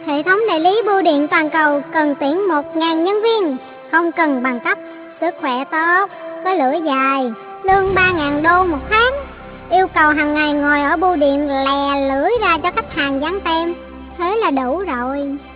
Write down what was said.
Hệ thống đại lý bưu điện toàn cầu cần tuyển 1.000 nhân viên, không cần bằng cấp, sức khỏe tốt, có lưỡi dài, lương 3.000 đô một tháng. Yêu cầu hàng ngày ngồi ở bưu điện lè lưỡi ra cho khách hàng dán tem. Thế là đủ rồi.